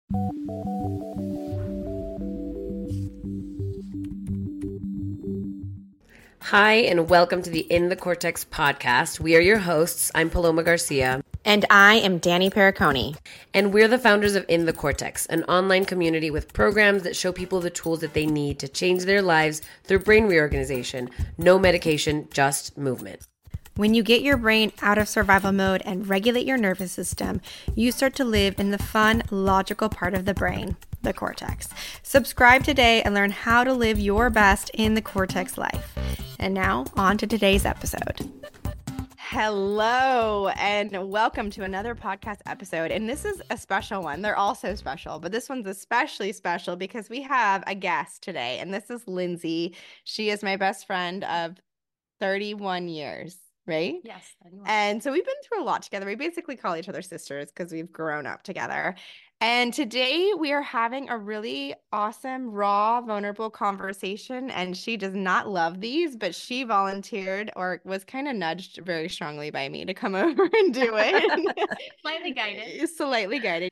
Hi, and welcome to the In the Cortex podcast. We are your hosts. I'm Paloma Garcia. And I am Danny Pericone. And we're the founders of In the Cortex, an online community with programs that show people the tools that they need to change their lives through brain reorganization. No medication, just movement. When you get your brain out of survival mode and regulate your nervous system, you start to live in the fun, logical part of the brain, the cortex. Subscribe today and learn how to live your best in the cortex life. And now, on to today's episode. Hello, and welcome to another podcast episode. And this is a special one. They're all so special, but this one's especially special because we have a guest today, and this is Lindsay. She is my best friend of 31 years. Right? Yes. 31. And so we've been through a lot together. We basically call each other sisters because we've grown up together. And today we are having a really awesome, raw, vulnerable conversation. And she does not love these, but she volunteered or was kind of nudged very strongly by me to come over and do it. Slightly guided. Slightly guided.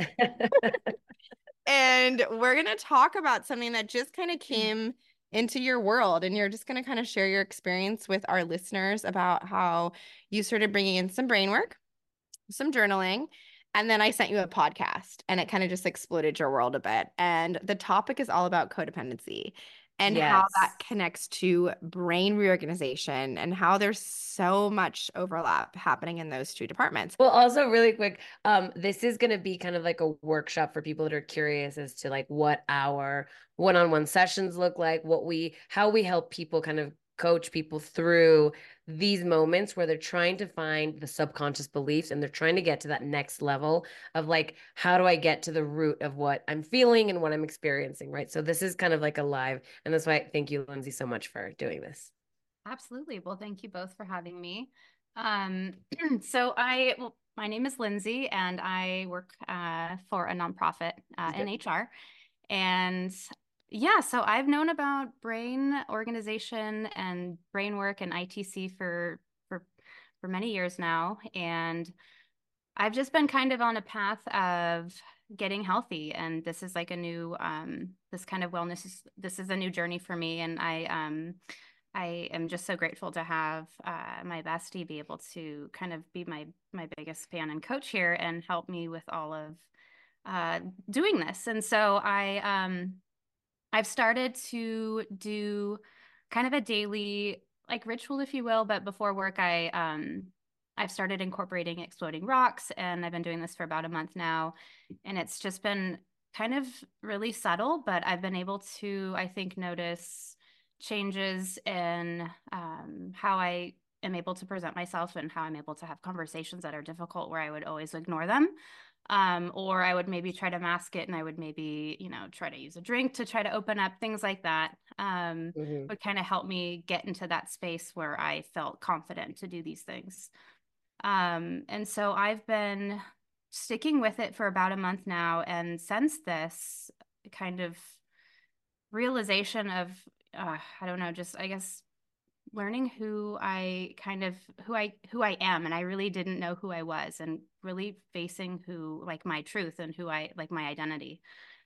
And we're going to talk about something that just kind of came into your world, and you're just going to kind of share your experience with our listeners about how you started bringing in some brain work, some journaling, and then I sent you a podcast, and it kind of just exploded your world a bit. And the topic is all about codependency and how that connects to brain reorganization and how there's so much overlap happening in those two departments. Well, also really quick, this is going to be kind of like a workshop for people that are curious as to like what our one-on-one sessions look like, how we help people kind of coach people through these moments where they're trying to find the subconscious beliefs and they're trying to get to that next level of like, how do I get to the root of what I'm feeling and what I'm experiencing, right? So this is kind of like a live, and that's why thank you, Lindsay, so much for doing this. Absolutely. Well, thank you both for having me. My name is Lindsay, and I work for a nonprofit in HR. And yeah, so I've known about brain organization and brain work and ITC for many years now. And I've just been kind of on a path of getting healthy. And this is like a new, this kind of wellness, this is a new journey for me. And I am just so grateful to have my bestie be able to kind of be my biggest fan and coach here and help me with all of doing this. And so I've started to do kind of a daily like ritual, if you will, but before work, I've started incorporating exploding rocks, and I've been doing this for about a month now, and it's just been kind of really subtle, but I've been able to, I think, notice changes in how I am able to present myself and how I'm able to have conversations that are difficult where I would always ignore them. Or I would maybe try to mask it, and I would maybe, try to use a drink to try to open up, things like that, would kind of help me get into that space where I felt confident to do these things. And so I've been sticking with it for about a month now. And since this kind of realization of, I don't know, just, I guess, learning who I am, and I really didn't know who I was, and really facing my truth and who I like, my identity.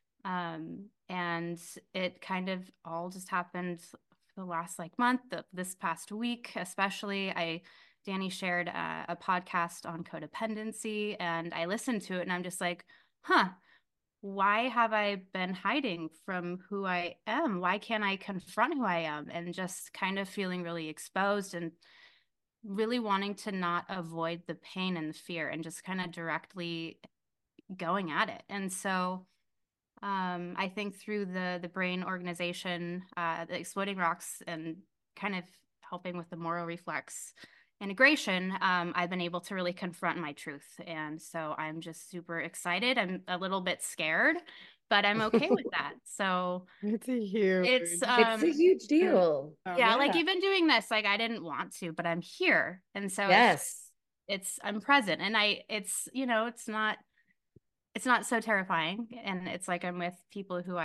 And it kind of all just happened the last month, this past week, especially. Danny shared a podcast on codependency, and I listened to it, and I'm just like, why have I been hiding from who I am? Why can't I confront who I am? And just kind of feeling really exposed and really wanting to not avoid the pain and the fear and just kind of directly going at it. And so I think through the brain organization, the exploding rocks, and kind of helping with the moral reflex integration, I've been able to really confront my truth. And so I'm just super excited. I'm a little bit scared, but I'm okay with that. So it's a huge deal. Yeah, like even doing this, like I didn't want to, but I'm here. And so I'm present, and it's not so terrifying. And it's like I'm with people who I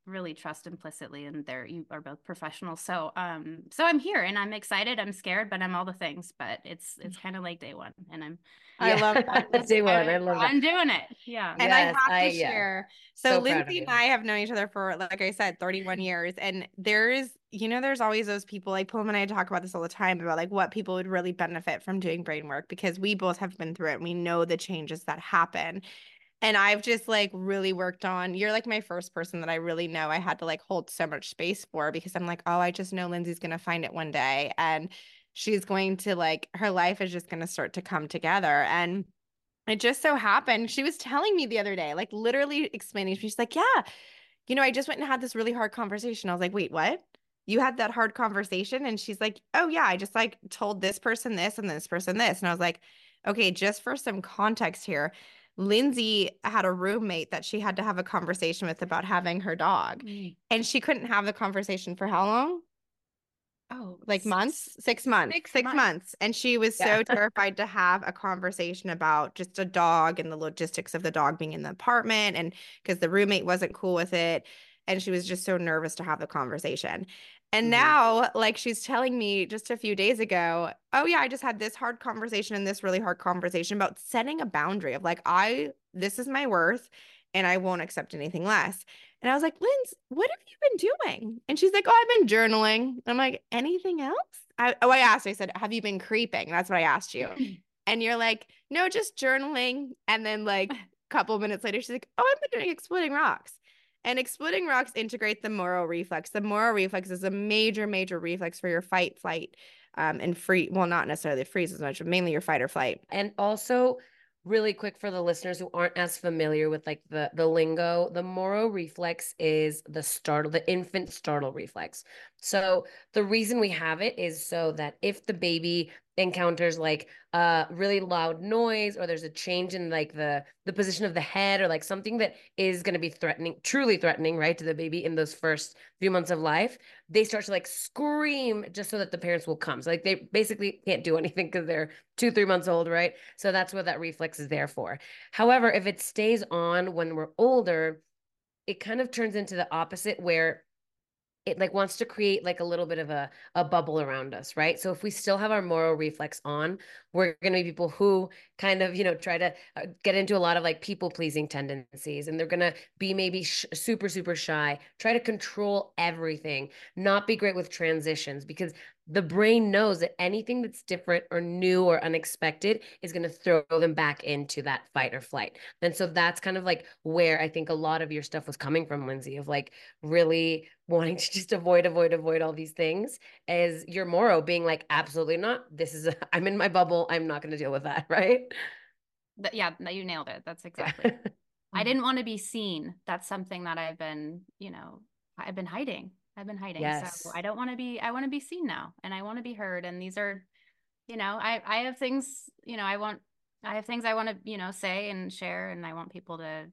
really trust implicitly, and you are both professionals. So so I'm here and I'm excited, I'm scared, but I'm all the things. But it's kind of like day one, and I love that. Day one. I love that. I'm doing it. Yeah. And I Yes, have to share. So proud of Lindsay you. and I have known each other for, like I said, 31 years. And there's always those people, like Pullum and I talk about this all the time about like what people would really benefit from doing brain work, because we both have been through it and we know the changes that happen. And I've just like really worked on, you're like my first person that I really know I had to like hold so much space for, because I'm like, oh, I just know Lindsay's going to find it one day. And she's going to like, her life is just going to start to come together. And it just so happened, she was telling me the other day, like literally explaining, she's like, yeah, I just went and had this really hard conversation. I was like, wait, what? You had that hard conversation? And she's like, oh yeah, I just like told this person this and this person this. And I was like, okay, just for some context here, Lindsay had a roommate that she had to have a conversation with about having her dog. And she couldn't have the conversation for how long? Oh, like months, 6 months, 6 months. And she was so terrified to have a conversation about just a dog and the logistics of the dog being in the apartment, and because the roommate wasn't cool with it. And she was just so nervous to have the conversation. And now, like, she's telling me just a few days ago, oh yeah, I just had this hard conversation and this really hard conversation about setting a boundary of like, this is my worth and I won't accept anything less. And I was like, Linz, what have you been doing? And she's like, oh, I've been journaling. I'm like, anything else? I asked her, I said, have you been creeping? That's what I asked you. And you're like, no, just journaling. And then like a couple minutes later, she's like, oh, I've been doing exploding rocks. And exploding rocks integrate the Moro reflex. The Moro reflex is a major, major reflex for your fight, flight, and free. Well, not necessarily freeze as much, but mainly your fight or flight. And also, really quick for the listeners who aren't as familiar with like the lingo, the Moro reflex is the infant startle reflex. So the reason we have it is so that if the baby encounters like a really loud noise, or there's a change in like the position of the head, or like something that is going to be truly threatening, right, to the baby in those first few months of life, they start to like scream just so that the parents will come. So like they basically can't do anything because they're 2-3 months old, right? So that's what that reflex is there for. However, if it stays on when we're older, it kind of turns into the opposite, where it like wants to create like a little bit of a bubble around us, right? So if we still have our Moro reflex on, we're going to be people who kind of, try to get into a lot of like people pleasing tendencies, and they're going to be maybe super, super shy, try to control everything, not be great with transitions, because the brain knows that anything that's different or new or unexpected is going to throw them back into that fight or flight. And so that's kind of like where I think a lot of your stuff was coming from, Lindsay, of like really wanting to just avoid all these things, as your Moro being like, absolutely not. I'm in my bubble. I'm not going to deal with that. Right. Yeah, you nailed it. That's exactly. I didn't want to be seen. That's something that I've been hiding. Yes. So I want to be seen now, and I want to be heard. And these are, I have things, I have things I want to, say and share. And I want people to,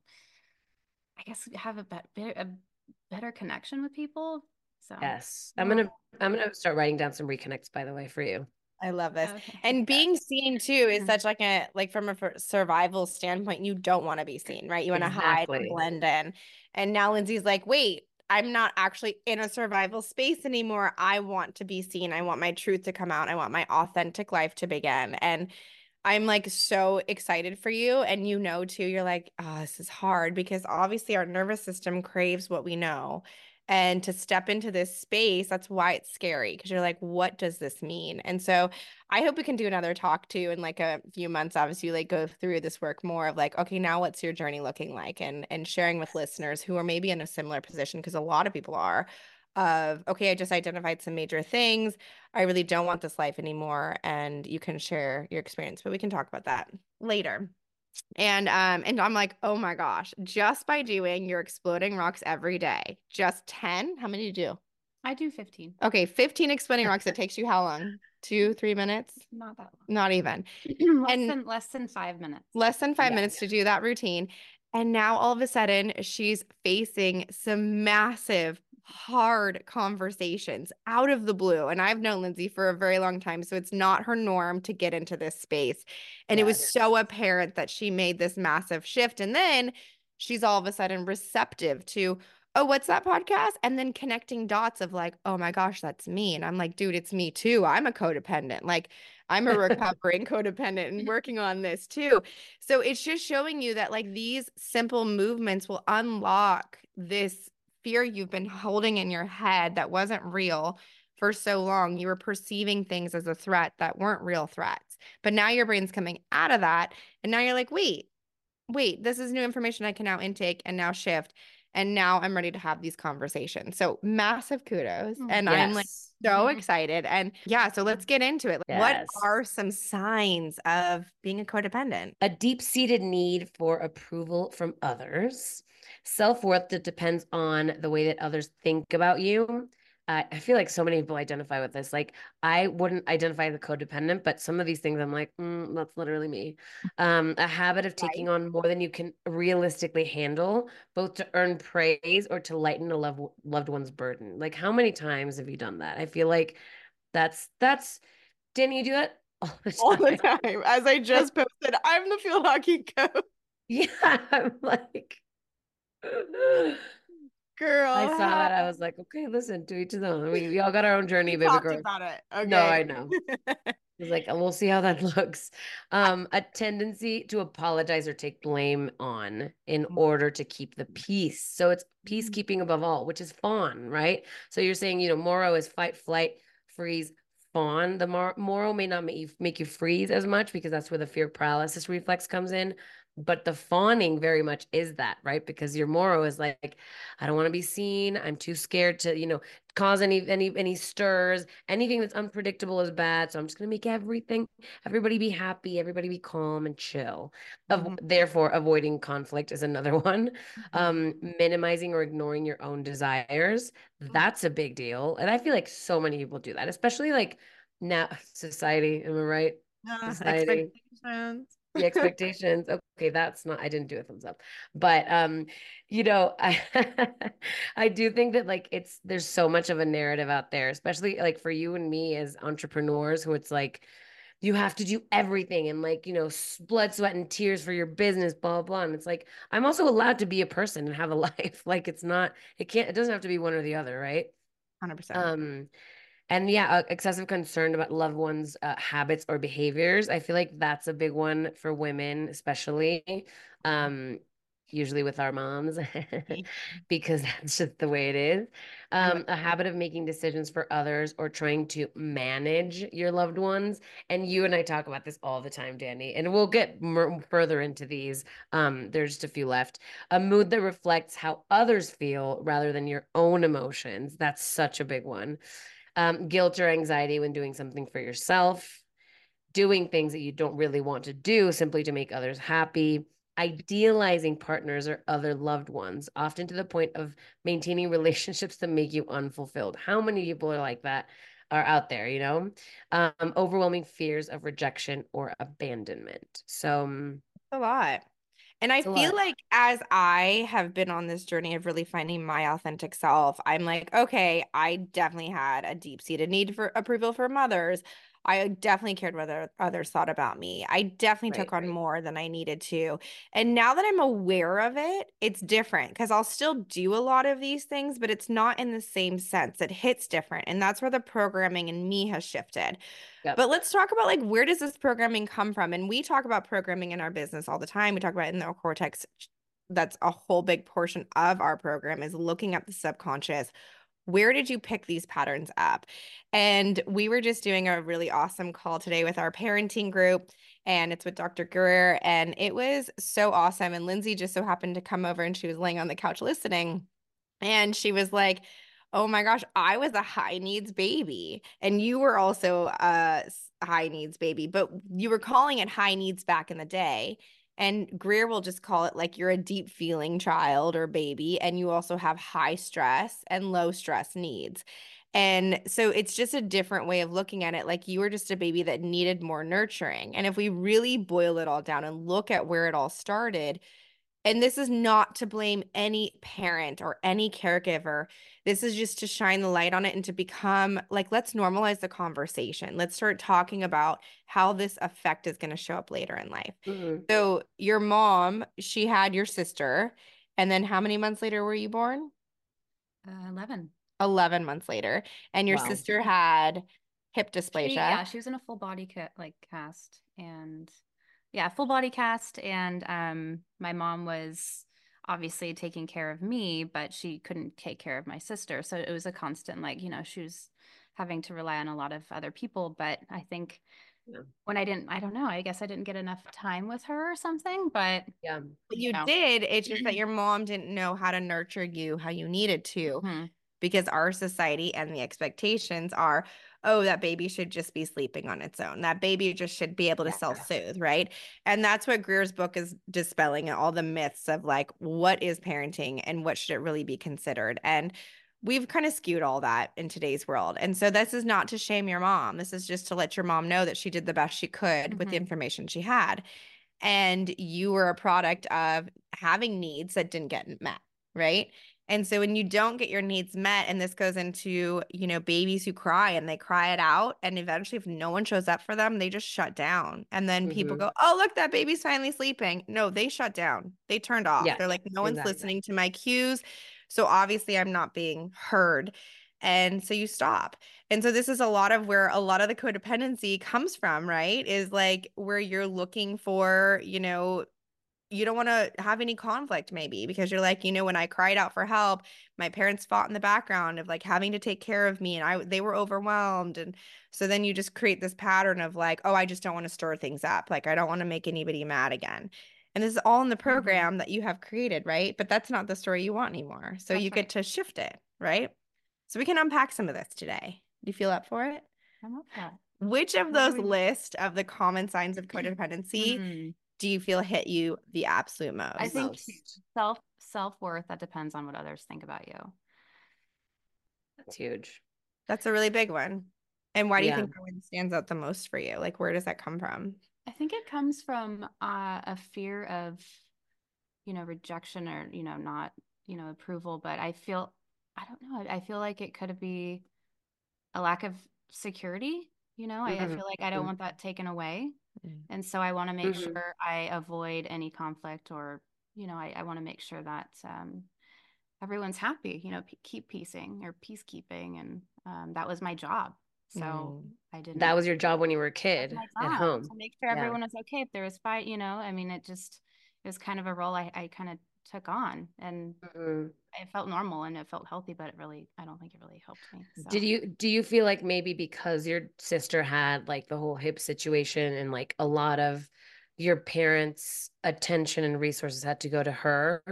I guess have a better connection with people. So yes, I'm gonna start writing down some reconnects, by the way, for you. I love this. Okay. And being seen too is such like from a survival standpoint, you don't want to be seen, right? You want to hide and blend in. And now Lindsay's like, wait, I'm not actually in a survival space anymore. I want to be seen. I want my truth to come out. I want my authentic life to begin. And I'm like so excited for you. And too, you're like, oh, this is hard, because obviously our nervous system craves what we know. And to step into this space, that's why it's scary, because you're like, what does this mean? And so I hope we can do another talk too in like a few months, obviously, like go through this work more of like, okay, now what's your journey looking like? And sharing with listeners who are maybe in a similar position, because a lot of people are, of, okay, I just identified some major things. I really don't want this life anymore. And you can share your experience, but we can talk about that later. And I'm like, oh my gosh, just by doing your exploding rocks every day, just 10, how many do you do? I do 15. Okay, 15 exploding rocks. It takes you how long? 2-3 minutes? Not that long. Not even. less than 5 minutes. Less than 5 minutes to do that routine. And now all of a sudden she's facing some massive, hard conversations out of the blue. And I've known Lindsay for a very long time, so it's not her norm to get into this space. And it was so apparent that she made this massive shift. And then she's all of a sudden receptive to, oh, what's that podcast? And then connecting dots of like, oh my gosh, that's me. And I'm like, dude, it's me too. I'm a codependent. Like, I'm a recovering codependent and working on this too. So it's just showing you that like these simple movements will unlock this fear you've been holding in your head that wasn't real for so long. You were perceiving things as a threat that weren't real threats. But now your brain's coming out of that. And now you're like, wait, this is new information I can now intake and now shift. And now I'm ready to have these conversations. So massive kudos. And I'm like Yes. so excited. And yeah, so let's get into it. What Yes. are some signs of being a codependent? A deep-seated need for approval from others, self-worth that depends on the way that others think about you. I feel like so many people identify with this. Like, I wouldn't identify as a codependent, but some of these things I'm like, that's literally me. A habit of taking on more than you can realistically handle, both to earn praise or to lighten a loved one's burden. Like, how many times have you done that? I feel like that's Danny, you do that all the All the time. time. As I just posted, I'm the field hockey coach. Yeah, I'm like, I saw Girl, that. I was like, okay, listen, to each his own. We all got our own journey, we baby talked girl. about it. No, Okay. I know. It's like, we'll see how that looks. A tendency to apologize or take blame on in order to keep the peace. So it's peacekeeping above all, which is fawn, right? So you're saying, Moro is fight, flight, freeze, fawn. The Moro may not make you freeze as much because that's where the fear paralysis reflex comes in. But the fawning very much is that, right? Because your Moro is like, I don't want to be seen. I'm too scared to, cause any stirs. Anything that's unpredictable is bad. So I'm just gonna make everybody be happy, everybody be calm and chill. Therefore, avoiding conflict is another one. Minimizing or ignoring your own desires. That's a big deal. And I feel like so many people do that, especially like now society. Am I right? Society. Expectations. The expectations. Okay, that's not, I didn't do a thumbs up. But I I do think that like there's so much of a narrative out there, especially like for you and me as entrepreneurs who it's like you have to do everything and like, blood, sweat, and tears for your business, blah, blah, blah. And it's like, I'm also allowed to be a person and have a life. Like it doesn't have to be one or the other, right? 100%. And yeah, excessive concern about loved ones' habits or behaviors. I feel like that's a big one for women, especially, usually with our moms, because that's just the way it is. A habit of making decisions for others or trying to manage your loved ones. And you and I talk about this all the time, Danny, and we'll get further into these. There's just a few left. A mood that reflects how others feel rather than your own emotions. That's such a big one. Guilt or anxiety when doing something for yourself, doing things that you don't really want to do simply to make others happy, idealizing partners or other loved ones, often to the point of maintaining relationships that make you unfulfilled. How many people are like that are out there, overwhelming fears of rejection or abandonment. So A lot. And I it's a feel lot. like as I have been on this journey of really finding my authentic self, I'm like, okay, I definitely had a deep-seated need for approval from others. I definitely cared what others thought about me. I definitely took Right. on more than I needed to. And now that I'm aware of it, it's different because I'll still do a lot of these things, but it's not in the same sense. It hits different. And that's where the programming in me has shifted. Yep. But let's talk about like where does this programming come from? And we talk about programming in our business all the time. We talk about it in the cortex. That's a whole big portion of our program is looking at the subconscious. Where did you pick these patterns up? And we were just doing a really awesome call today with our parenting group, and it's with Dr. Guerrero, and it was so awesome. And Lindsay just so happened to come over and she was laying on the couch listening. And she was like, oh my gosh, I was a high needs baby. And you were also a high needs baby, but you were calling it high needs back in the day. And Greer will just call it like you're a deep feeling child or baby. And you also have high stress and low stress needs. And so it's just a different way of looking at it. Like you were just a baby that needed more nurturing. And if we really boil it all down and look at where it all started, and this is not to blame any parent or any caregiver. This is just to shine the light on it and to become like, let's normalize the conversation. Let's start talking about how this effect is going to show up later in life. Mm-hmm. So, your mom, she had your sister. And then how many months later were you born? 11. 11 months later. And your Wow. sister had hip She, dysplasia. yeah, she was in a full body cast, and yeah, full body cast. And my mom was obviously taking care of me, but she couldn't take care of my sister. So it was a constant, like, she was having to rely on a lot of other people. But I think Yeah. when I don't know, I guess I didn't get enough time with her or something, but Yeah. But you did. It's just that your mom didn't know how to nurture you how you needed to. Mhm. Because our society and the expectations are, oh, that baby should just be sleeping on its own. That baby just should be able to Yes. self-soothe, right? And that's what Greer's book is dispelling, all the myths of like, what is parenting and what should it really be considered? And we've kind of skewed all that in today's world. And so this is not to shame your mom. This is just to let your mom know that she did the best she could with the information she had. And you were a product of having needs that didn't get met, right? And so when you don't get your needs met, and this goes into, babies who cry and they cry it out, and eventually if no one shows up for them, they just shut down. And then people go, oh, look, that baby's finally sleeping. No, they shut down. They turned off. Yeah, They're like, no one's exactly. listening to my cues. So obviously I'm not being heard. And so you stop. And so this is a lot of where a lot of the codependency comes from, right? Is like where you're looking for, you don't want to have any conflict maybe because you're like, when I cried out for help, my parents fought in the background of like having to take care of me and they were overwhelmed. And so then you just create this pattern of like, oh, I just don't want to stir things up. Like I don't want to make anybody mad again. And this is all in the program that you have created, right? But that's not the story you want anymore. So That's you get to shift it, right? So we can unpack some of this today. Do you feel up for it? I'm up for that. Which of those list of the common signs of codependency do you feel hit you the absolute most? I think self-worth, that depends on what others think about you. That's huge. That's a really big one. And why do you think that one stands out the most for you? Like, where does that come from? I think it comes from a fear of, rejection or, not, approval. But I don't know. I feel like it could be a lack of security. I feel like I don't want that taken away. And so I want to make sure I avoid any conflict or, I want to make sure that everyone's happy, keep peacing or peacekeeping. And that was my job. So I didn't. That was your job when you were a kid at home. To make sure everyone was okay. If there was fight, I mean, it was kind of a role I kind of took on, and it felt normal and it felt healthy, but I don't think it really helped me. So. Do you feel like maybe because your sister had like the whole hip situation and like a lot of your parents' attention and resources had to go to her,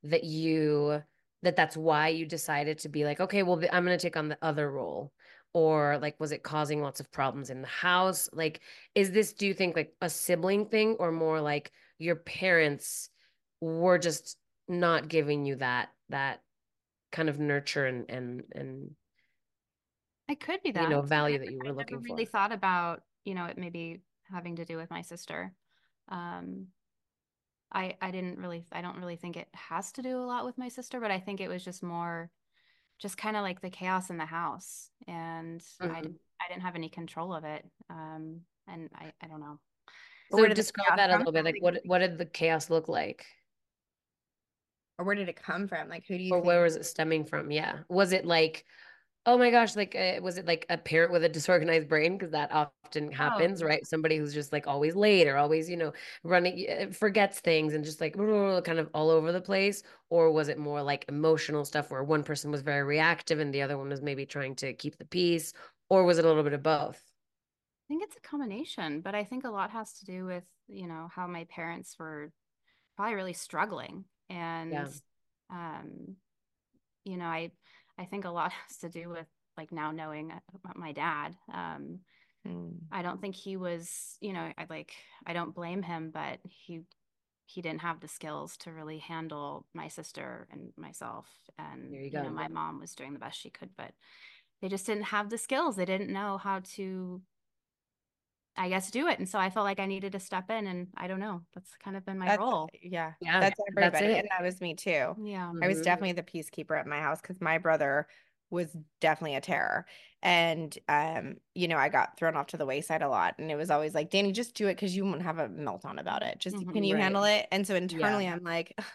that's why you decided to be like, okay, well, I'm going to take on the other role? Or like, was it causing lots of problems in the house? Like, do you think like a sibling thing or more like your parents were just not giving you that kind of nurture and it could be that value that you were looking never for? really thought about, it maybe having to do with my sister. I don't really think it has to do a lot with my sister, but I think it was just more just kind of like the chaos in the house, and I didn't have any control of it. And I don't know. So describe that a little bit. Like what did the chaos look like? Or where did it come from? Like who do you Or think? where was it stemming from? Yeah. Was it like, oh my gosh, like was it like a parent with a disorganized brain? Because that often happens, right? Somebody who's just like always late or always, running, forgets things and just like kind of all over the place. Or was it more like emotional stuff where one person was very reactive and the other one was maybe trying to keep the peace? Or was it a little bit of both? I think it's a combination, but I think a lot has to do with, how my parents were probably really struggling. And, I think a lot has to do with like now knowing about my dad. I don't think he was, I don't blame him, but he didn't have the skills to really handle my sister and myself. And, my mom was doing the best she could, but they just didn't have the skills. They didn't know how to, I guess, do it. And so I felt like I needed to step in, and I don't know, that's kind of been my role. Yeah. That's everybody. That's and that was me too. Yeah. I was definitely the peacekeeper at my house because my brother was definitely a terror. And, I got thrown off to the wayside a lot. And it was always like, Danny, just do it because you won't have a meltdown about it. Just, can you handle it? And so internally I'm like,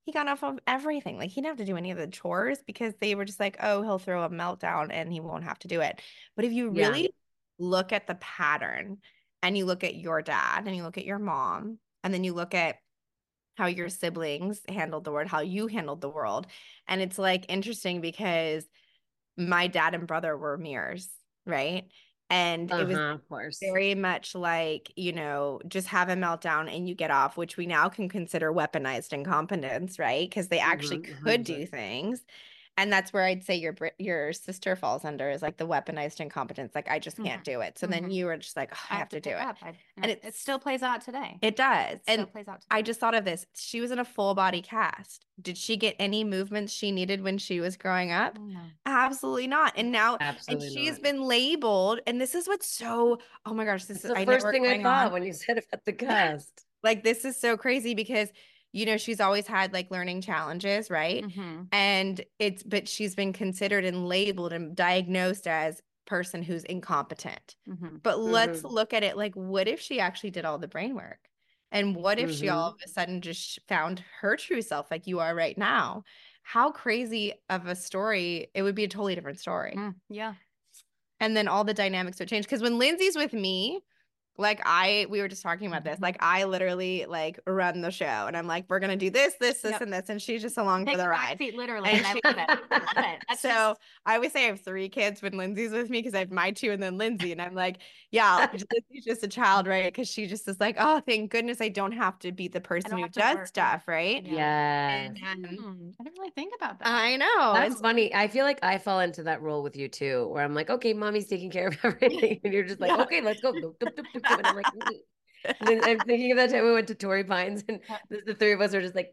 he got off of everything. Like he didn't have to do any of the chores because they were just like, oh, he'll throw a meltdown and he won't have to do it. But if you Yeah. really look at the pattern and you look at your dad and you look at your mom and then you look at how your siblings handled the world, how you handled the world. And it's like interesting because my dad and brother were mirrors, right? And it was Of course. very much like, you know, just have a meltdown and you get off, which we now can consider weaponized incompetence, right? Because they actually could do 100%. things. And that's where I'd say your sister falls under is like the weaponized incompetence. Like, I just can't do it. So then you were just like, oh, I have to do it. And it still plays out today. It does. It still And plays out today. I just thought of this. She was in a full body cast. Did she get any movements she needed when she was growing up? No. Absolutely not. And now, Absolutely and she's not. been labeled. And this is what's so, oh my gosh, this That's is the I know first we're thing I going thought on. when you said about the cast. Like, this is so crazy because, you know, she's always had like learning challenges, right? And but she's been considered and labeled and diagnosed as person who's incompetent. But let's look at it like, what if she actually did all the brain work? And what if she all of a sudden just found her true self like you are right now? How crazy of a story. It would be a totally different story. Yeah. And then all the dynamics would change. Because when Lindsay's with me, like we were just talking about this, like I literally like run the show and I'm like, we're going to do this, and this. And she's just along for the ride. Seat, literally. And I love it. I love it. So I always say I have 3 kids when Lindsay's with me because I have my 2 and then Lindsay. And I'm like, yeah, Lindsay's just a child, right? Because she just is like, oh, thank goodness I don't have to be the person who does stuff, right? Yes. I didn't really think about that. I know. That's funny. I feel like I fall into that role with you too, where I'm like, okay, mommy's taking care of everything. And you're just like, okay, let's go. And I'm like, and then I'm thinking of that time we went to Torrey Pines and the 3 of us are just like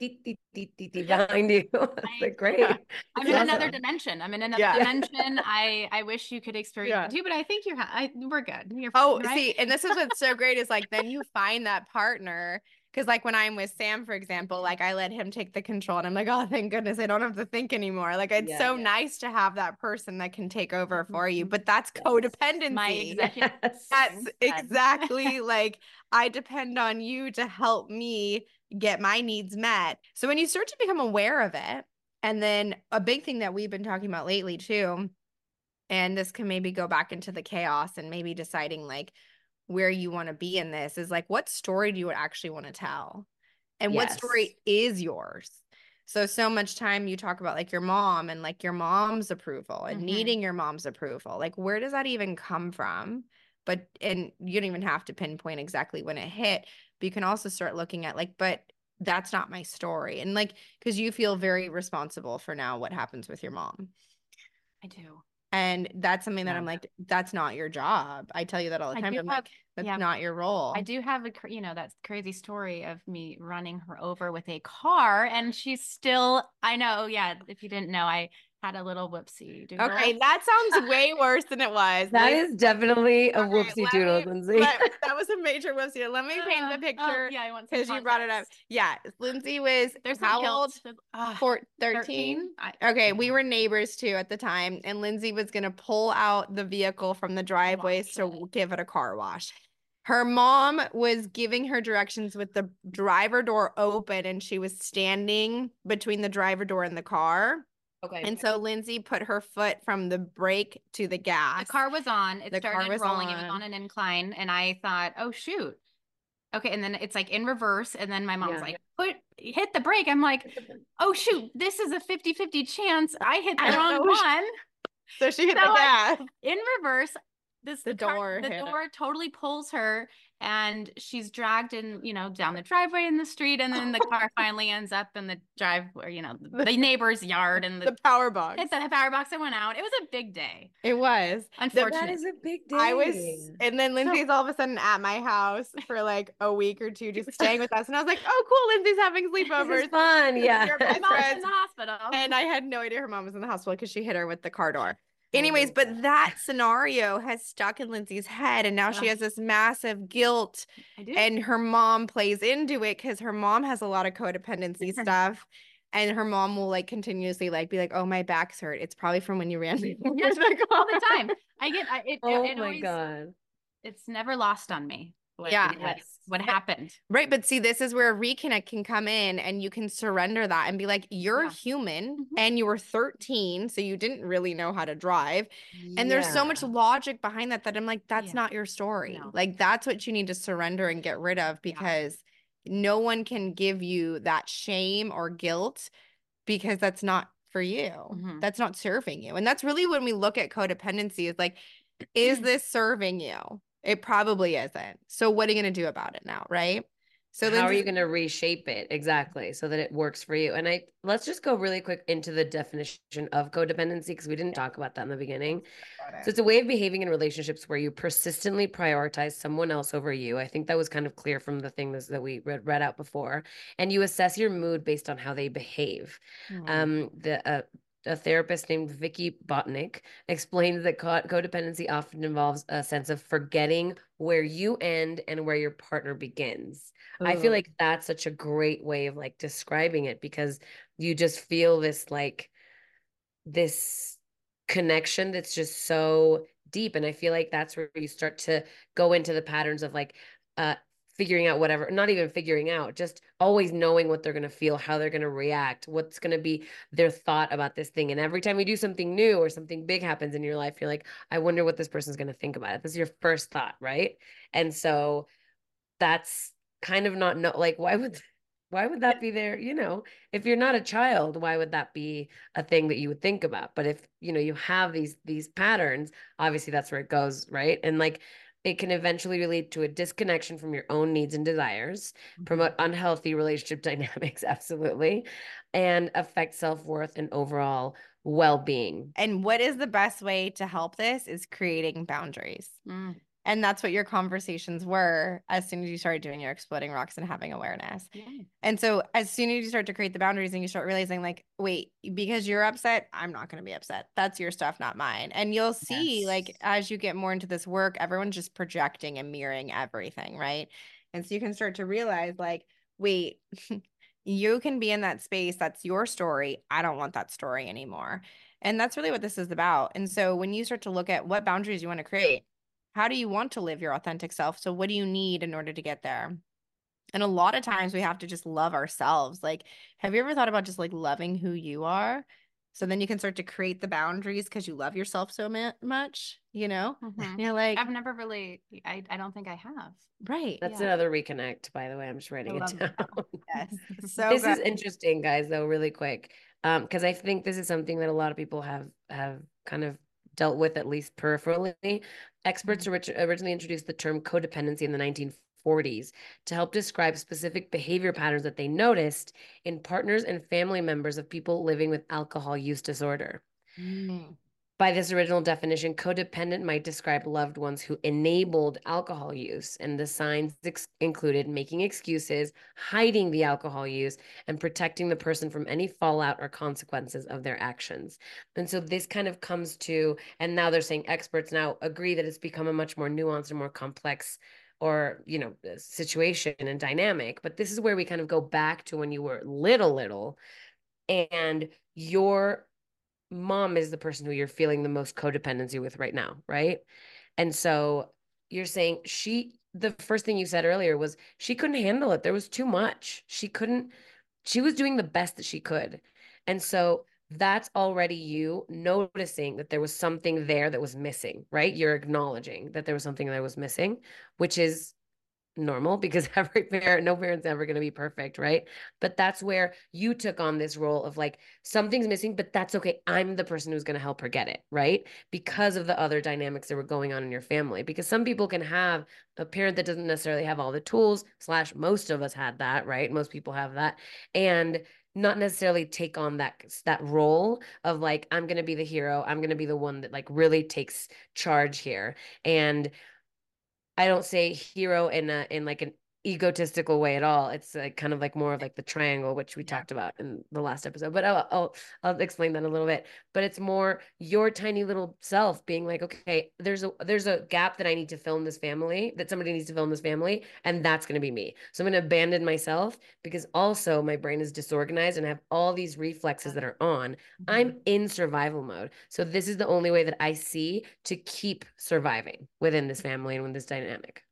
behind you. It's like, great. I'm in another dimension. I'm in another dimension. I wish you could experience it too, but I think we're good. You're fine, right? See, and this is what's so great is like, then you find that partner. Because like when I'm with Sam, for example, like I let him take the control and I'm like, oh, thank goodness I don't have to think anymore. Like it's so nice to have that person that can take over for you. But that's codependency. My executive. That's exactly like I depend on you to help me get my needs met. So when you start to become aware of it, and then a big thing that we've been talking about lately too, and this can maybe go back into the chaos and maybe deciding like where you want to be in this is like, what story do you actually want to tell? And what story is yours? So much time you talk about like your mom and like your mom's approval and needing your mom's approval. Like, where does that even come from? And you don't even have to pinpoint exactly when it hit, but you can also start looking at like, but that's not my story. And like, because you feel very responsible for now what happens with your mom. I do. And that's something that I'm like, that's not your job. I tell you that all the time. I'm like, that's not your role. I do have that crazy story of me running her over with a car and she's still, I know. Yeah. If you didn't know, I had a little whoopsie doodle. Okay. That sounds way worse than it was. That is definitely a whoopsie doodle, Lindsay. That was a major whoopsie. Let me paint the picture. I want because you brought it up. Yeah. Lindsay was how old? 13? Okay. We were neighbors too at the time. And Lindsay was going to pull out the vehicle from the driveways to give it a car wash. Her mom was giving her directions with the driver door open and she was standing between the driver door and the car. Okay. And so Lindsay put her foot from the brake to the gas. The car was on. It started rolling. It was on an incline. And I thought, oh, shoot. Okay. And then it's like in reverse. And then my mom's like, hit the brake. I'm like, oh, shoot. This is a 50-50 chance. I hit the wrong one. So she hit the gas. In reverse. The door totally pulls her and she's dragged in, down the driveway in the street. And then the car finally ends up in the the neighbor's yard and the power box. Hit the power box and went out. It was a big day. It was. Unfortunately. That is a big day. And then Lindsay's all of a sudden at my house for like a week or two, just staying with us. And I was like, oh, cool. Lindsay's having sleepovers. This is fun. Yeah. My mom's in the hospital. And I had no idea her mom was in the hospital because she hit her with the car door. Anyways, but that scenario has stuck in Lindsay's head and now she has this massive guilt and her mom plays into it because her mom has a lot of codependency stuff and her mom will like continuously like be like, oh, my back's hurt. It's probably from when you ran me. Yes, all the time. I get it. Oh my God. It's never lost on me. what happened. Right. But see, this is where a reconnect can come in and you can surrender that and be like, you're human and you were 13. So you didn't really know how to drive. And there's so much logic behind that I'm like, that's not your story. No. Like, that's what you need to surrender and get rid of, because no one can give you that shame or guilt, because that's not for you. That's not serving you. And that's really when we look at codependency, is like, is this serving you? It probably isn't. So what are you going to do about it now? Right. So how are you going to reshape it exactly so that it works for you? And let's just go really quick into the definition of codependency, because we didn't talk about that in the beginning. So it's a way of behaving in relationships where you persistently prioritize someone else over you. I think that was kind of clear from the thing that we read out before. And you assess your mood based on how they behave. A therapist named Vicky Botnick explains that codependency often involves a sense of forgetting where you end and where your partner begins. I feel like that's such a great way of like describing it, because you just feel this like this connection that's just so deep. And I feel like that's where you start to go into the patterns of like figuring out whatever, not even figuring out, just always knowing what they're going to feel, how they're going to react, what's going to be their thought about this thing. And every time you do something new or something big happens in your life, you're like, I wonder what this person's going to think about it. This is your first thought, right? And so that's kind of not, like, why would that be there? You know, if you're not a child, why would that be a thing that you would think about? But if, you know, you have these patterns, obviously that's where it goes, right? And like, it can eventually lead to a disconnection from your own needs and desires, promote unhealthy relationship dynamics, absolutely, and affect self-worth and overall well-being. And what is the best way to help this is creating boundaries. And that's what your conversations were as soon as you started doing your Exploding Rocks and having awareness. And so as soon as you start to create the boundaries and you start realizing like, wait, because you're upset, I'm not going to be upset. That's your stuff, not mine. And you'll see like, as you get more into this work, everyone's just projecting and mirroring everything. Right. And so you can start to realize like, wait, you can be in that space. That's your story. I don't want that story anymore. And that's really what this is about. And so when you start to look at what boundaries you want to create, how do you want to live your authentic self? So what do you need in order to get there? And a lot of times we have to just love ourselves. Like, have you ever thought about just like loving who you are? So then you can start to create the boundaries because you love yourself so much, you know? You're like, I've never really, I don't think I have. Right. That's another reconnect, by the way. I'm just writing it down. Yes. So this good. is interesting, guys, though, really quick. Because I think this is something that a lot of people have kind of dealt with, at least peripherally. Experts originally introduced the term codependency in the 1940s to help describe specific behavior patterns that they noticed in partners and family members of people living with alcohol use disorder. By this original definition, codependent might describe loved ones who enabled alcohol use, and the signs included making excuses, hiding the alcohol use, and protecting the person from any fallout or consequences of their actions. And so this kind of comes to, and now they're saying experts now agree that it's become a much more nuanced and more complex or, you know, situation and dynamic. But this is where we kind of go back to when you were little, and your mom is the person who you're feeling the most codependency with right now, right? And so you're saying the first thing you said earlier was she couldn't handle it. There was too much. She was doing the best that she could. And so that's already you noticing that there was something there that was missing, right? You're acknowledging that there was something that was missing, which is normal because no parent's ever going to be perfect, right? But that's where you took on this role of like, something's missing, but that's okay. I'm the person who's going to help her get it, right? Because of the other dynamics that were going on in your family. Because some people can have a parent that doesn't necessarily have all the tools, / most of us had that, right? Most people have that. And not necessarily take on that role of like, I'm going to be the hero. I'm going to be the one that like really takes charge here. And I don't say hero in like an egotistical way at all. It's like kind of like more of like the triangle, which we talked about in the last episode. But I'll explain that a little bit. But it's more your tiny little self being like, okay, there's a gap that I need to fill in this family, that somebody needs to fill in this family, and that's going to be me. So I'm going to abandon myself because also my brain is disorganized and I have all these reflexes that are on. I'm in survival mode. So this is the only way that I see to keep surviving within this family and with this dynamic.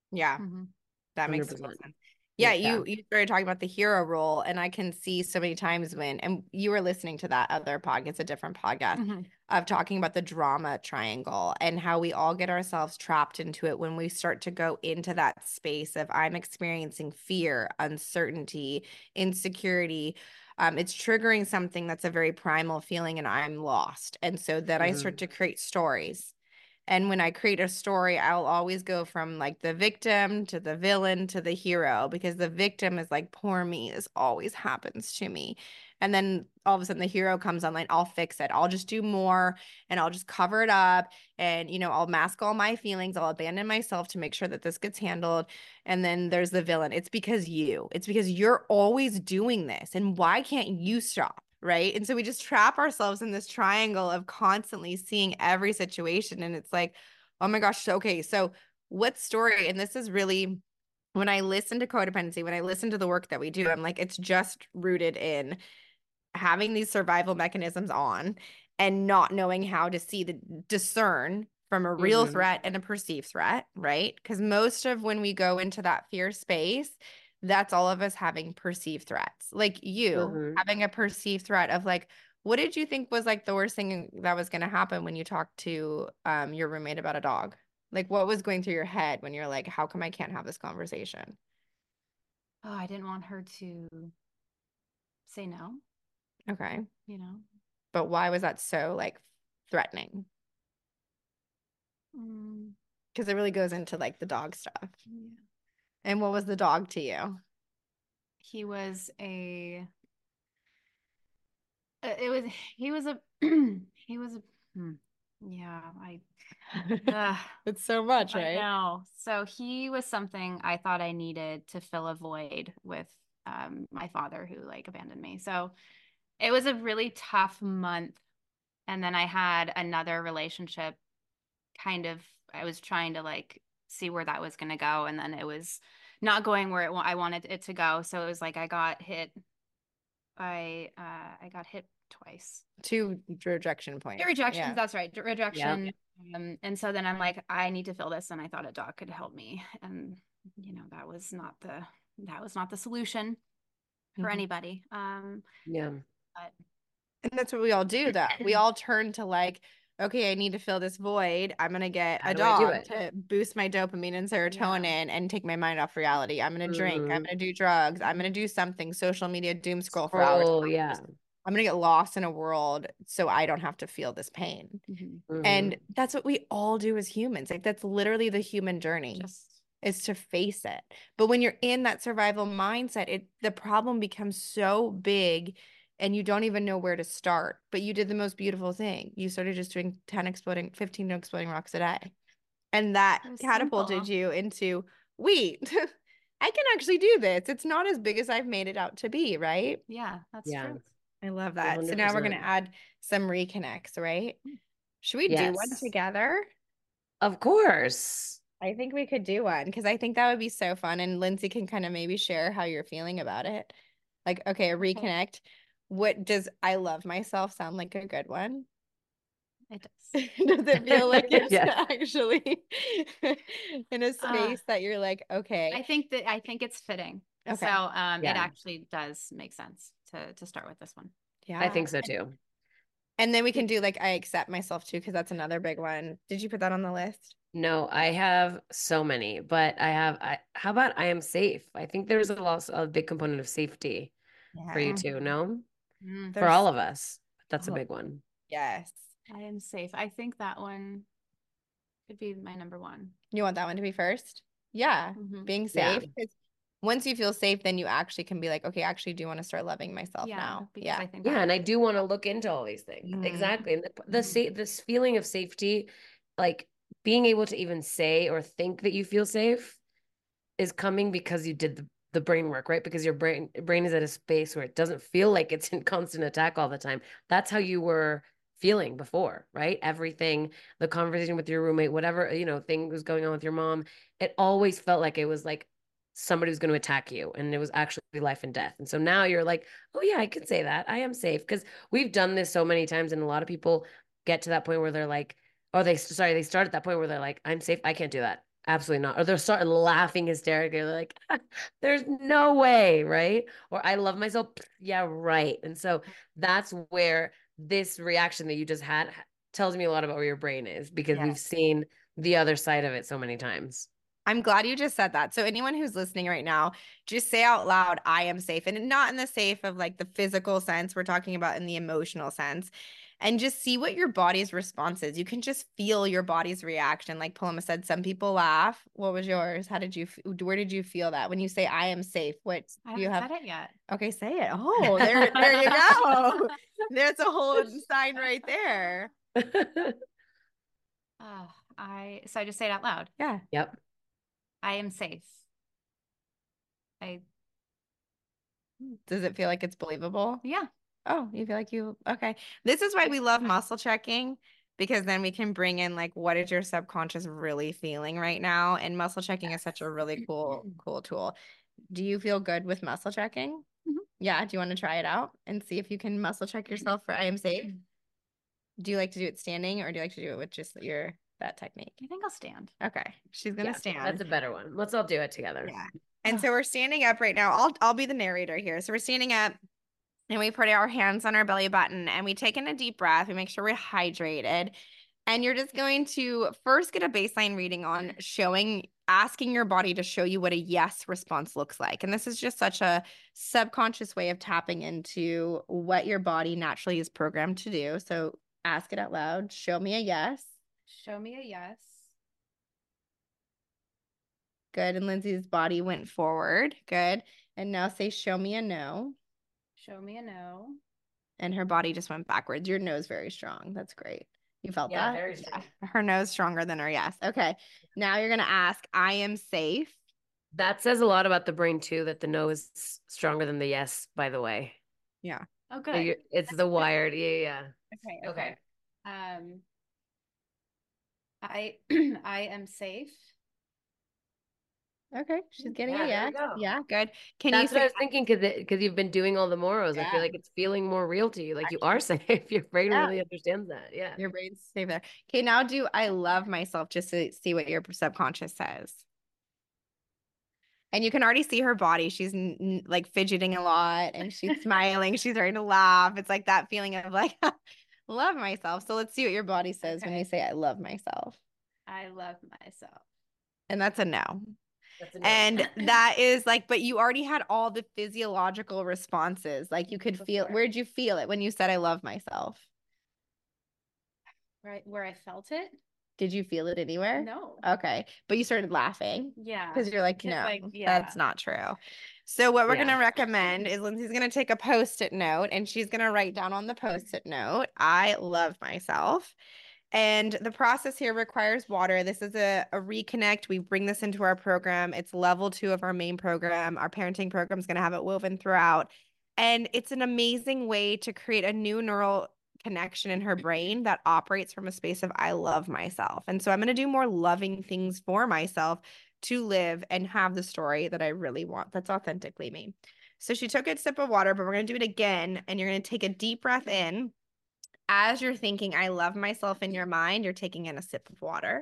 Yeah. Mm-hmm. That makes total 100%. sense. Yeah, Yeah. you started talking about the hero role, and I can see so many times when, and you were listening to that other podcast, a different podcast, Mm-hmm. of talking about the drama triangle and how we all get ourselves trapped into it when we start to go into that space of I'm experiencing fear, uncertainty, insecurity. It's triggering something that's a very primal feeling, and I'm lost. And so then I start to create stories. And when I create a story, I'll always go from like the victim to the villain to the hero, because the victim is like, poor me, this always happens to me. And then all of a sudden the hero comes online, I'll fix it. I'll just do more and I'll just cover it up. And, I'll mask all my feelings. I'll abandon myself to make sure that this gets handled. And then there's the villain. It's because you're always doing this. And why can't you stop? Right. And so we just trap ourselves in this triangle of constantly seeing every situation. And it's like, oh my gosh. Okay. So what story? And this is really, when I listen to codependency, when I listen to the work that we do, I'm like, it's just rooted in having these survival mechanisms on and not knowing how to discern from a real threat and a perceived threat, right? Because most of when we go into that fear space, that's all of us having perceived threats. Like you having a perceived threat of like, what did you think was like the worst thing that was going to happen when you talked to your roommate about a dog? Like, what was going through your head when you're like, how come I can't have this conversation? Oh, I didn't want her to say no, Okay. you know. But why was that so like threatening? Mm, Because it really goes into like the dog stuff. yeah. And what was the dog to you? He was a it was he was a he was a yeah, It's so much, I right? know. So he was something I thought I needed to fill a void with my father who like abandoned me. So it was a really tough month. And then I had another relationship kind of, I was trying to like see where that was going to go. And then it was not going where I wanted it to go. So it was like I got hit. I got hit twice. 2 rejection points. Rejections, Yeah. that's right. Rejection. Yeah. And so then I'm like, I need to fill this, and I thought a dog could help me. And that was not the solution for anybody. Yeah. But And that's what we all do, though. We all turn to like, okay, I need to fill this void. I'm going to get How a do I do dog it? to boost my dopamine and serotonin and take my mind off reality. I'm going to drink. I'm going to do drugs. I'm going to do something, social media doom scroll for hours. Oh, yeah. I'm going to get lost in a world so I don't have to feel this pain. And that's what we all do as humans. Like that's literally the human journey. Is to face it. But when you're in that survival mindset, the problem becomes so big and you don't even know where to start. But you did the most beautiful thing. You started just doing 15 exploding rocks a day. And that catapulted you into, wait, I can actually do this. It's not as big as I've made it out to be, right? yeah, that's true. I love that. 100%. So now we're going to add some reconnects, right? Should we do one together? Of course. I think we could do one because I think that would be so fun. And Lindsay can kind of maybe share how you're feeling about it. Like, okay, a reconnect. What does I love myself sound like a good one? It does. Does it feel like it's Yes. actually in a space that you're like, okay? I think it's fitting. Okay. So it actually does make sense to start with this one. Yeah. I think so too. And then we can do like I accept myself too, because that's another big one. Did you put that on the list? No, I have so many, but how about I am safe? I think there's a big component of safety for you too, no? For all of us. That's a big one. Yes. I am safe. I think that one could be my number one. You want that one to be first? Yeah. Being safe. Because once you feel safe, then you actually can be like, okay, I actually do want to start loving myself now. Yeah. I think and I do want to look into all these things. Exactly. And this feeling of safety, like being able to even say or think that you feel safe is coming because you did the brain work, right? Because your brain is at a space where it doesn't feel like it's in constant attack all the time. That's how you were feeling before, right? Everything, the conversation with your roommate, whatever, thing was going on with your mom, it always felt like it was like somebody was going to attack you and it was actually life and death. And so now you're like, oh yeah, I can say that. I am safe. Because we've done this so many times and a lot of people get to that point where they're like, they start at that point where they're like, I'm safe. I can't do that. absolutely not. Or they'll start laughing hysterically, like, there's no way, right? Or I love myself. Yeah, right. And so that's where this reaction that you just had tells me a lot about where your brain is, because Yeah. we've seen the other side of it so many times. I'm glad you just said that. So anyone who's listening right now, just say out loud, I am safe. And not in the safe of like the physical sense, we're talking about in the emotional sense. And just see what your body's response is. You can just feel your body's reaction. Like Paloma said, some people laugh. What was yours? Where did you feel that? When you say I am safe, what I do you haven't have? said it yet. Okay, say it. Oh, there you go. There's a whole sign right there. So I just say it out loud. Yeah. Yep. I am safe. Does it feel like it's believable? Yeah. Oh, you feel like okay. This is why we love muscle checking, because then we can bring in like, what is your subconscious really feeling right now? And muscle checking is such a really cool tool. Do you feel good with muscle checking? Mhm. Yeah. Do you want to try it out and see if you can muscle check yourself for I am safe? Do you like to do it standing, or do you like to do it with just that technique? I think I'll stand. Okay. She's gonna Yeah, stand. that's a better one. Let's all do it together. Yeah. And so we're standing up right now. I'll be the narrator here. So we're standing up and we put our hands on our belly button and we take in a deep breath. We make sure we're hydrated. And you're just going to first get a baseline reading on asking your body to show you what a yes response looks like. And this is just such a subconscious way of tapping into what your body naturally is programmed to do. So ask it out loud. Show me a yes. Show me a yes. Good. And Lindsay's body went forward. Good. And now say, show me a no. Show me a no. And her body just went backwards. Your no is very strong. That's great. You felt that? Very strong. Yeah. Her no is stronger than her yes. Okay. Now you're going to ask, I am safe. That says a lot about the brain too, that the no is stronger than the yes, by the way. Yeah. Oh, good. It's the wired. Yeah. Okay. I am safe. Okay. She's getting a there yes. we go. Yeah. Good. Can That's you what I say, was thinking, because you've been doing all the moros. I feel like it's feeling more real to you. Like you are safe. Your brain really understands that. Yeah. your brain's safe there. Okay. Now do I love myself, just to see what your subconscious says. And you can already see her body. She's like fidgeting a lot and she's smiling. She's starting to laugh. It's like that feeling of like, love myself. So let's see what your body says when you say, I love myself. I love myself. And that's a no. That's a no. And that is like, but you already had all the physiological responses. Like you could feel, where'd you feel it when you said, I love myself? Right where I felt it. Did you feel it anywhere? No. Okay. But you started laughing. Yeah. Because you're like, no, that's not true. So what we're going to recommend is Lindsay's going to take a Post-it note and she's going to write down on the Post-it note, I love myself. And the process here requires water. This is a reconnect. We bring this into our program. It's level 2 of our main program. Our parenting program is going to have it woven throughout. And it's an amazing way to create a new neural connection in her brain that operates from a space of I love myself. And so I'm going to do more loving things for myself to live and have the story that I really want. That's authentically me. So she took a sip of water, but we're going to do it again. And you're going to take a deep breath in. As you're thinking, I love myself in your mind, you're taking in a sip of water.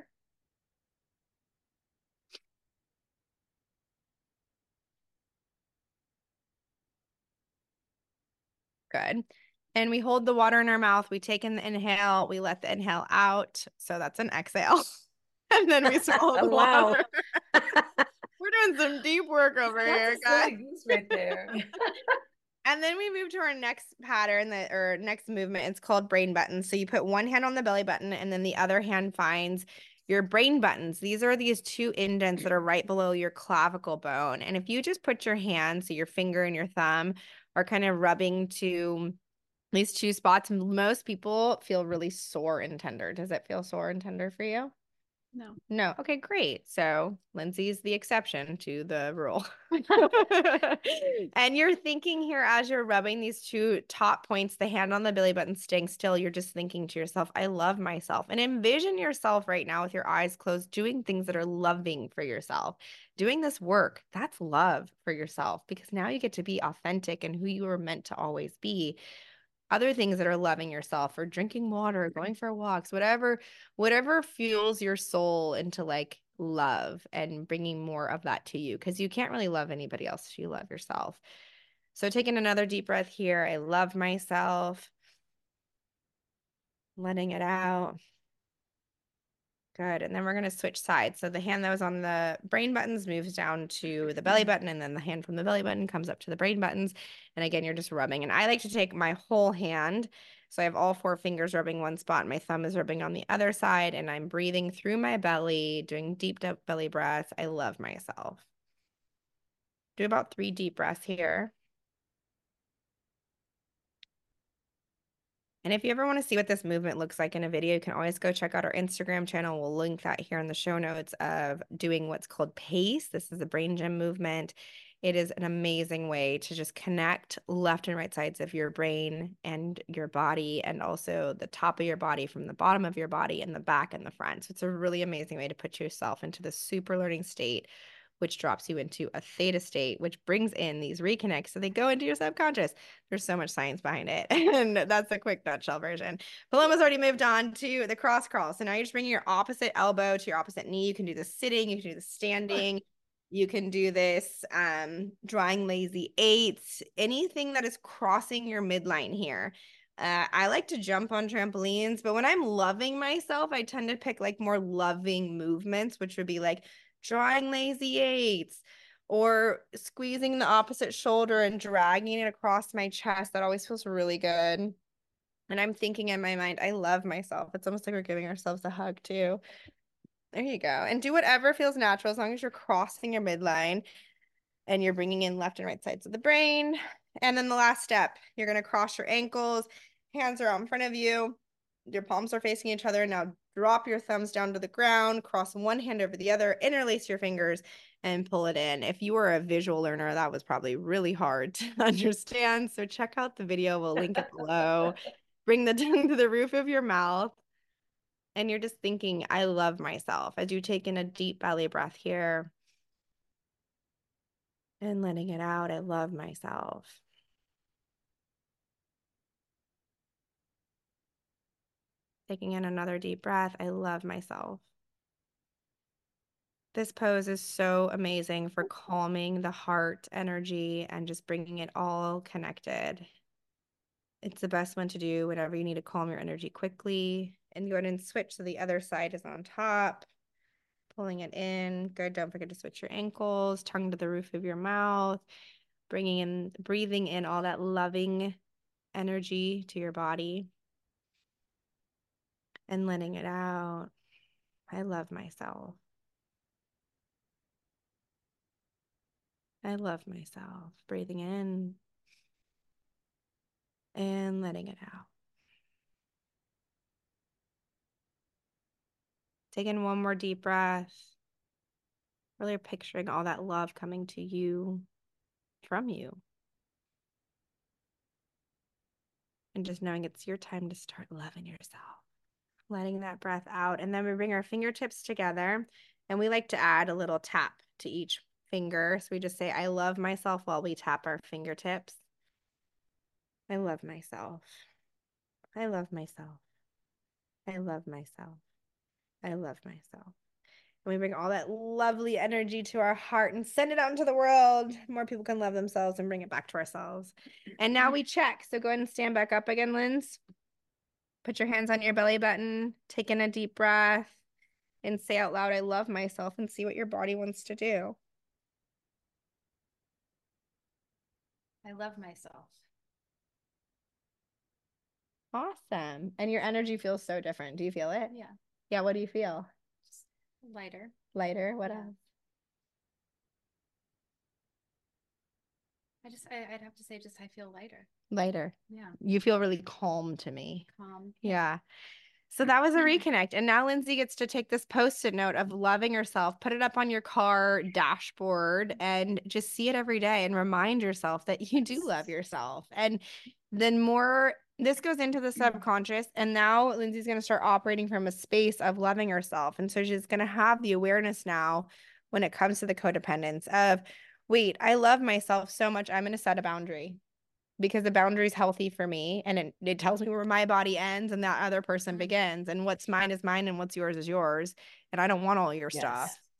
Good. And we hold the water in our mouth. We take in the inhale. We let the inhale out. So that's an exhale. And then we swallow the water. We're doing some deep work over here, guys. Right there. And then we move to our next pattern or next movement. It's called brain buttons. So you put one hand on the belly button and then the other hand finds your brain buttons. These are these 2 indents that are right below your clavicle bone. And if you just put your hand, so your finger and your thumb are kind of rubbing to these 2 spots, most people feel really sore and tender. Does it feel sore and tender for you? No. No. Okay, great. So Lindsay's the exception to the rule. And you're thinking here as you're rubbing these 2 top points, the hand on the belly button staying still, you're just thinking to yourself, I love myself. And envision yourself right now with your eyes closed, doing things that are loving for yourself. Doing this work, that's love for yourself, because now you get to be authentic and who you were meant to always be. Other things that are loving yourself, or drinking water, going for walks, whatever fuels your soul into like love and bringing more of that to you, because you can't really love anybody else if you love yourself. So taking another deep breath here. I love myself. Letting it out. Good. And then we're going to switch sides. So the hand that was on the brain buttons moves down to the belly button, and then the hand from the belly button comes up to the brain buttons. And again, you're just rubbing. And I like to take my whole hand. So I have all 4 fingers rubbing one spot, and my thumb is rubbing on the other side. And I'm breathing through my belly, doing deep belly breaths. I love myself. Do about 3 deep breaths here. And if you ever want to see what this movement looks like in a video, you can always go check out our Instagram channel. We'll link that here in the show notes of doing what's called PACE. This is a brain gym movement. It is an amazing way to just connect left and right sides of your brain and your body, and also the top of your body from the bottom of your body and the back and the front. So it's a really amazing way to put yourself into the super learning state, which drops you into a theta state, which brings in these reconnects. So they go into your subconscious. There's so much science behind it. And that's a quick nutshell version. Paloma's already moved on to the cross crawl. So now you're just bringing your opposite elbow to your opposite knee. You can do this sitting, you can do this standing. You can do this drawing lazy 8s, anything that is crossing your midline here. I like to jump on trampolines, but when I'm loving myself, I tend to pick like more loving movements, which would be like drawing lazy 8s, or squeezing the opposite shoulder and dragging it across my chest. That always feels really good. And I'm thinking in my mind, I love myself. It's almost like we're giving ourselves a hug too. There you go. And do whatever feels natural as long as you're crossing your midline and you're bringing in left and right sides of the brain. And then the last step, you're going to cross your ankles. Hands are out in front of you. Your palms are facing each other. Now drop your thumbs down to the ground, cross one hand over the other, interlace your fingers, and pull it in. If you were a visual learner, that was probably really hard to understand. So check out the video. We'll link it below. Bring the tongue to the roof of your mouth. And you're just thinking, I love myself, as you take in a deep belly breath here. And letting it out, I love myself. Taking in another deep breath, I love myself. This pose is so amazing for calming the heart energy and just bringing it all connected. It's the best one to do whenever you need to calm your energy quickly. And go ahead and switch so the other side is on top. Pulling it in. Good. Don't forget to switch your ankles, tongue to the roof of your mouth, breathing in all that loving energy to your body, and letting it out. I love myself. I love myself. Breathing in and letting it out. Taking one more deep breath. Really picturing all that love coming to you from you. And just knowing it's your time to start loving yourself. Letting that breath out. And then we bring our fingertips together, and we like to add a little tap to each finger. So we just say, I love myself, while we tap our fingertips. I love myself. I love myself. I love myself. I love myself. And we bring all that lovely energy to our heart and send it out into the world. More people can love themselves and bring it back to ourselves. And now we check. So go ahead and stand back up again, Linz. Put your hands on your belly button. Take in a deep breath and say out loud, I love myself, and see what your body wants to do. I love myself. Awesome. And your energy feels so different. Do you feel it? Yeah. Yeah. What do you feel? Just lighter. Lighter. What Yeah. else? I'd have to say just I feel lighter. Lighter. Yeah. You feel really calm to me. Calm. Yeah. So that was a reconnect. And now Lindsay gets to take this Post-it note of loving herself, put it up on your car dashboard, and just see it every day and remind yourself that you do love yourself. And then this goes into the subconscious. And now Lindsay's going to start operating from a space of loving herself. And so she's going to have the awareness now when it comes to the codependence of, wait, I love myself so much, I'm going to set a boundary. Because the boundary is healthy for me, and it tells me where my body ends and that other person begins, and what's mine is mine and what's yours is yours, and I don't want all your stuff.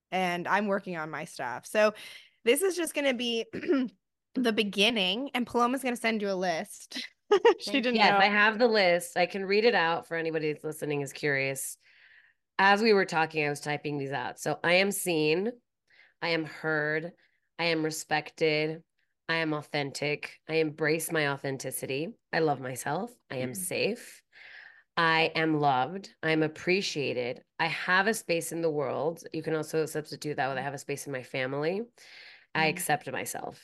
and I'm working on my stuff. So this is just going to be the beginning, and Paloma's going to send you a list. She didn't Yes, know. I have the list. I can read it out for anybody that's listening is curious. As we were talking, I was typing these out. So I am seen, I am heard, I am respected, I am authentic, I embrace my authenticity, I love myself, I am safe, I am loved, I'm appreciated, I have a space in the world. You can also substitute that with I have a space in my family, I accept myself.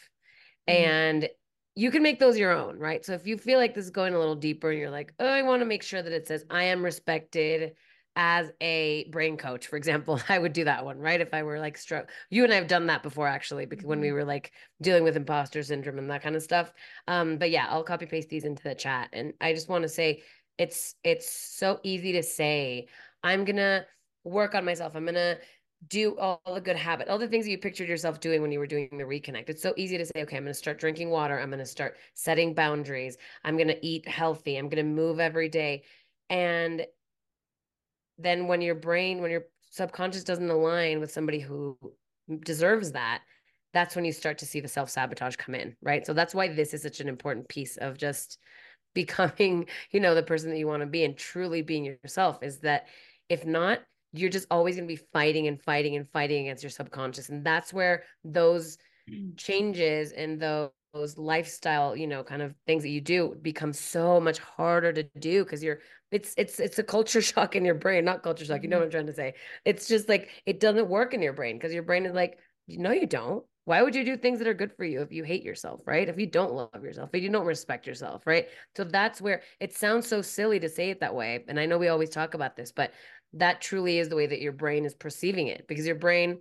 And you can make those your own, right? So if you feel like this is going a little deeper and you're like, oh, I want to make sure that it says, I am respected as a brain coach, for example, I would do that one, right? If I were like you and I have done that before, actually, because when we were like dealing with imposter syndrome and that kind of stuff. But yeah, I'll copy paste these into the chat. And I just want to say it's so easy to say, I'm gonna work on myself. I'm gonna do all the good habits, all the things that you pictured yourself doing when you were doing the reconnect. It's so easy to say, okay, I'm going to start drinking water. I'm going to start setting boundaries. I'm going to eat healthy. I'm going to move every day. And then when your subconscious doesn't align with somebody who deserves that, that's when you start to see the self-sabotage come in, right? So that's why this is such an important piece of just becoming, the person that you want to be and truly being yourself, is that if not, you're just always going to be fighting and fighting and fighting against your subconscious. And that's where those changes and those lifestyle, kind of things that you do become so much harder to do, because it's a culture shock in your brain, not culture shock. You know what I'm trying to say? It's just like, it doesn't work in your brain because your brain is like, no, you don't. Why would you do things that are good for you if you hate yourself, right? If you don't love yourself, if you don't respect yourself, right? So that's where it sounds so silly to say it that way. And I know we always talk about this, but that truly is the way that your brain is perceiving it, because your brain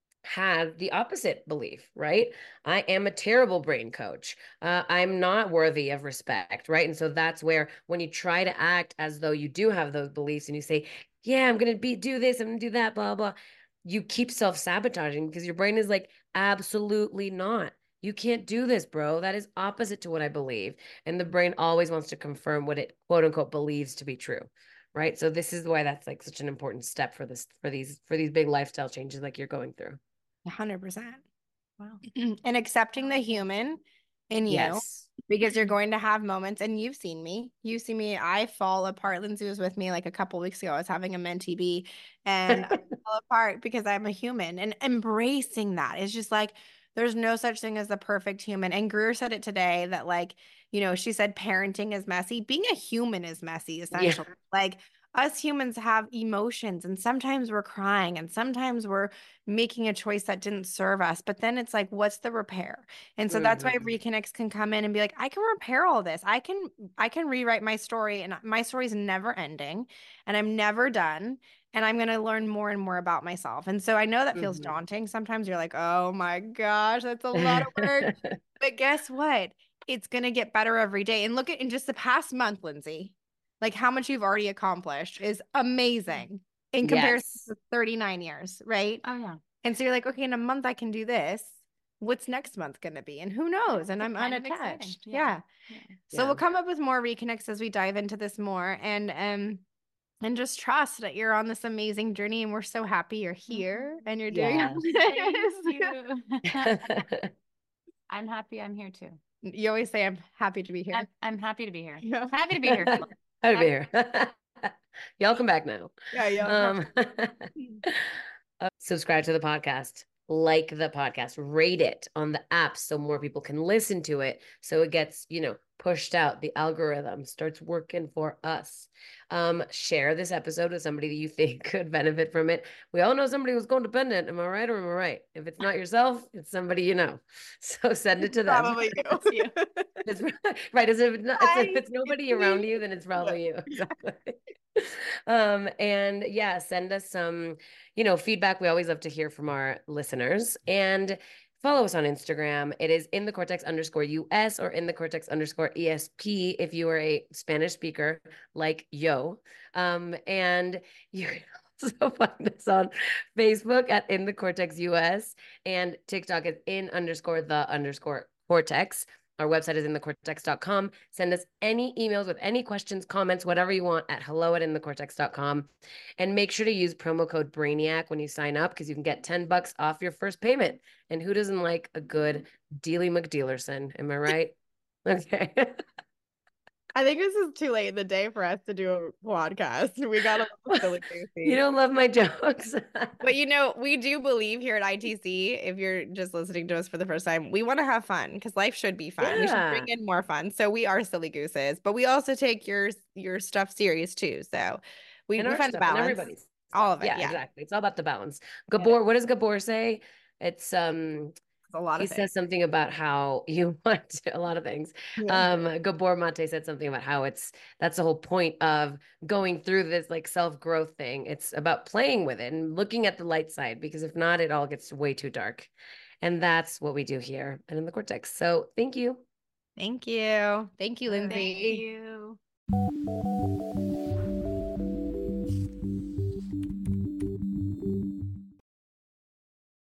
has the opposite belief, right? I am a terrible brain coach. I'm not worthy of respect, right? And so that's where when you try to act as though you do have those beliefs and you say, yeah, I'm going to do this, I'm going to do that, blah, blah, you keep self-sabotaging because your brain is like, absolutely not. You can't do this, bro. That is opposite to what I believe. And the brain always wants to confirm what it quote unquote believes to be true. Right. So this is why that's like such an important step for these big lifestyle changes like you're going through. 100%. Wow. And accepting the human in you, Yes. because you're going to have moments, and you've seen me. I fall apart. Lindsay was with me like a couple weeks ago. I was having a mentee B, and I fall apart because I'm a human, and embracing that is just like, there's no such thing as the perfect human. And Greer said it today that, like, she said parenting is messy. Being a human is messy, essentially. Yeah. Like, us humans have emotions, and sometimes we're crying, and sometimes we're making a choice that didn't serve us. But then it's like, what's the repair? And so that's why Reconnects can come in and be like, I can repair all this. I can rewrite my story, and my story is never ending, and I'm never done. And I'm going to learn more and more about myself. And so I know that feels daunting. Sometimes you're like, oh my gosh, that's a lot of work. But guess what? It's going to get better every day. And look at in just the past month, Lindsay, like how much you've already accomplished is amazing in comparison to 39 years, right? Oh, yeah. And so you're like, okay, in a month I can do this. What's next month going to be? And who knows? And I'm unattached. Yeah. So we'll come up with more reconnects as we dive into this more, and just trust that you're on this amazing journey, and we're so happy you're here and you're doing Thank you. I'm happy I'm here too. You always say I'm happy to be here. I'm happy to be here. Yeah. Happy to be here. Happy to be here. Y'all come back now. Yeah. Subscribe to the podcast, like the podcast, rate it on the apps so more people can listen to it. So it gets, pushed out. The algorithm starts working for us. Share this episode with somebody that you think could benefit from it. We all know somebody who's codependent. Am I right or am I right? If it's not yourself, it's somebody you know. So send it to them. Probably you. It's right. If it's nobody around you, then it's probably you. Exactly. And yeah, send us some, feedback. We always love to hear from our listeners, and follow us on Instagram. It is in the cortex _US or in the cortex _ESP if you are a Spanish speaker like yo. And you can also find us on Facebook at in the cortex US, and TikTok is in _the_cortex. Our website is inthecortex.com. Send us any emails with any questions, comments, whatever you want at hello@inthecortex.com. And make sure to use promo code Brainiac when you sign up, because you can get $10 off your first payment. And who doesn't like a good Dealy McDealerson? Am I right? Okay. I think this is too late in the day for us to do a podcast. We got a little silly goofy. You don't love my jokes. But we do believe here at ITC, if you're just listening to us for the first time, we want to have fun because life should be fun. We should bring in more fun. So we are silly gooses, but we also take your stuff serious too. So we find the balance. Everybody's stuff. All of it. Yeah, exactly. It's all about the balance. Gabor, what does Gabor say? It's a lot he of things. says something about how you want to, a lot of things. Yeah. Gabor Mate said something about how that's the whole point of going through this like self-growth thing. It's about playing with it and looking at the light side, because if not, it all gets way too dark. And that's what we do here and in the Cortex. So thank you. Thank you. Thank you, Lindsay. Thank you.